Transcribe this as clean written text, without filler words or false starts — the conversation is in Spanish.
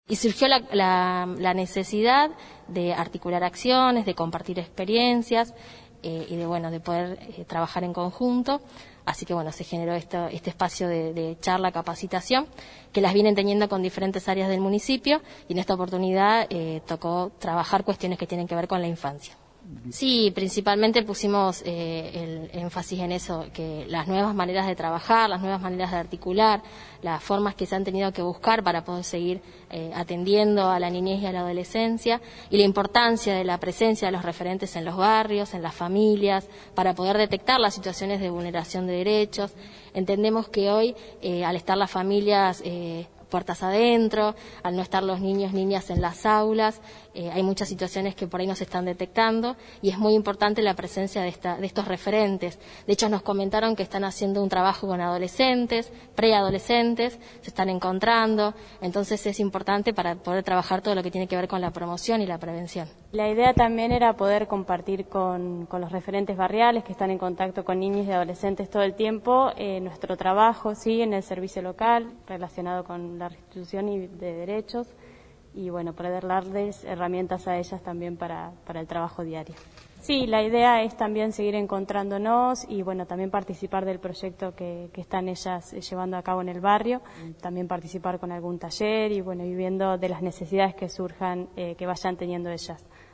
Y surgió la necesidad de articular acciones, de compartir experiencias y de poder trabajar en conjunto. Así que se generó este espacio de charla, capacitación, que las vienen teniendo con diferentes áreas del municipio, y en esta oportunidad tocó trabajar cuestiones que tienen que ver con la infancia. Sí, principalmente pusimos el énfasis en eso, que las nuevas maneras de trabajar, las nuevas maneras de articular, las formas que se han tenido que buscar para poder seguir atendiendo a la niñez y a la adolescencia, y la importancia de la presencia de los referentes en los barrios, en las familias, para poder detectar las situaciones de vulneración de derechos. Entendemos que hoy, al estar las familias puertas adentro, al no estar los niños, niñas en las aulas, hay muchas situaciones que por ahí no se están detectando, y es muy importante la presencia de estos referentes. De hecho, nos comentaron que están haciendo un trabajo con adolescentes, preadolescentes, se están encontrando, entonces es importante para poder trabajar todo lo que tiene que ver con la promoción y la prevención. La idea también era poder compartir con los referentes barriales que están en contacto con niños y adolescentes todo el tiempo nuestro trabajo, sí, en el servicio local relacionado con la restitución y de derechos, y poder darles herramientas a ellas también para el trabajo diario. Sí, la idea es también seguir encontrándonos y también participar del proyecto que están ellas llevando a cabo en el barrio, también participar con algún taller y viendo de las necesidades que surjan, que vayan teniendo ellas.